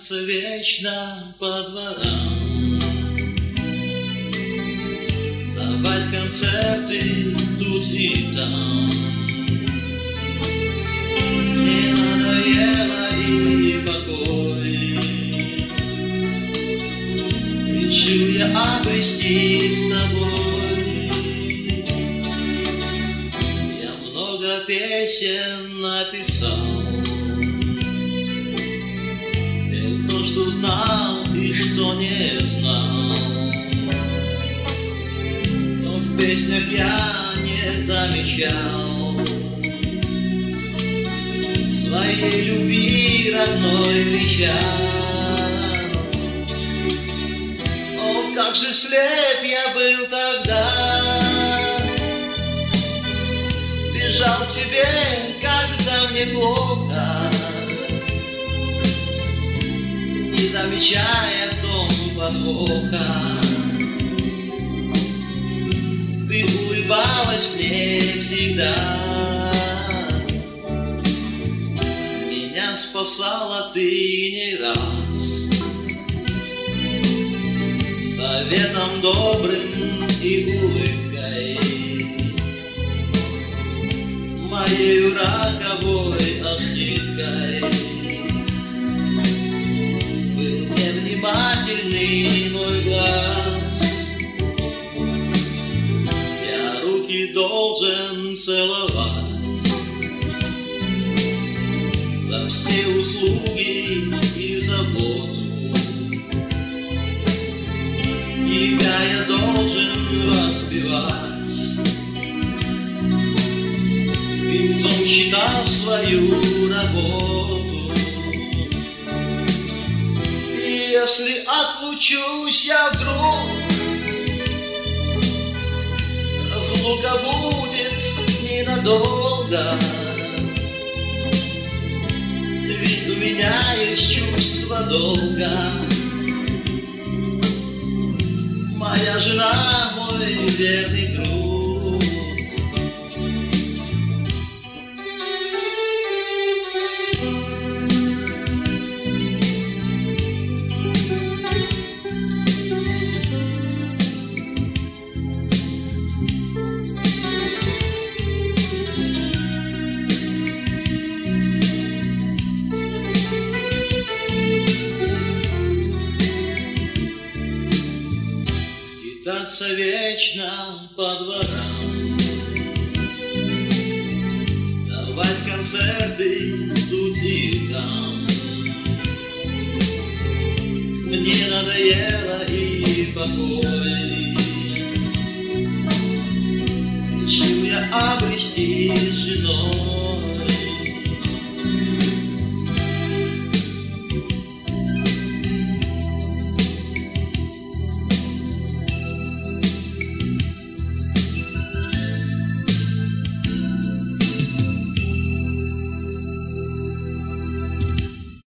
Скитаться вечно по дворам, давать концерты тут и там. Мне надоело и покой, решил я обрести с тобой. Я много песен написал, пел то, что знал и что не знал, но в песнях я не замечал своей любви родной печаль. О, как же слеп я был тогда, бежал к тебе, когда мне плохо, не замечая в том подвоха. Ты улыбалась мне всегда, меня спасала ты не раз, советом добрым и улыбкой, моей роковой ошибкой. Был невнимательный мой глаз, я руки должен целовать за все услуги и заботу. Тебя я должен воспевать, венцом считав свою работу. И если отлучусь я вдруг, разлука будет ненадолго, ведь у меня есть чувство долга. Моя жена, мой верный друг. Скитаться вечно по дворам, давать концерты тут и там. Мне надоело и покой,